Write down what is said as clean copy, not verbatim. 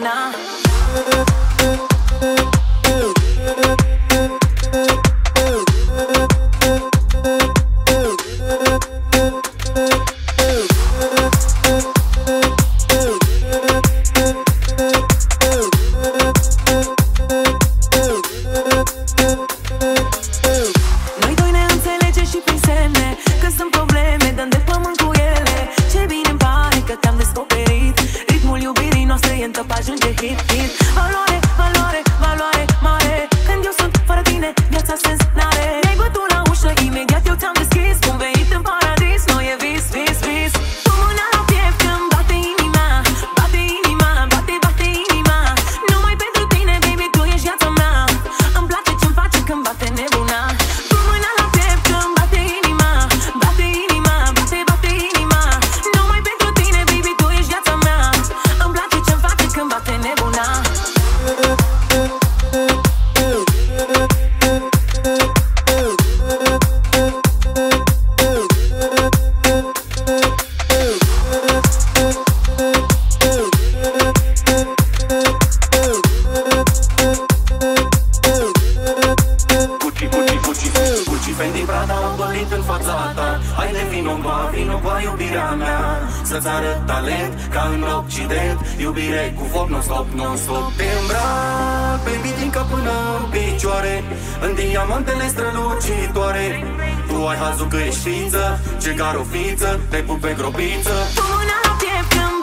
nebuna. Noi doi ne înțelegem și prin semne că sunt probleme, dăm de pământ cu ele. Ce bine îmi pare că te-am descoperit. Ritmul iubirii noastre e în top, ajunge hit, hit. Valoare, valoare, valoare mare. Când eu sunt fără tine, viața sens n-are. Ne-ai bătut la ușă, imediat eu ți-am deschis. Cum venit în paradis, noi e vis, vis, vis. Cu mâna la piept când bate inima, bate inima, bate, bate inima. Numai pentru tine, baby, tu ești viața mea. Îmi place ce-mi face când bate nebuna. Cu mâna la piept când bate inima, bate inima, bate, bate inima. Numai pentru tine, baby, tu ești viața mea. Îmi place ce-mi face când bate nebuna. Gucci, Gucci, Gucci, Gucci, Fendi, Prada, am dorit în fața ta. Haide, vino cu iubirea mea. Să-ți arăt talent ca în Occident. Iubire cu foc non-stop, non-stop. Te îmbrac pe bitincă până în picioare, în diamantele strălucitoare. Tu ai hazul că ești fiță, ce care o fiță, te pup pe gropiță. Cu mâna la piept când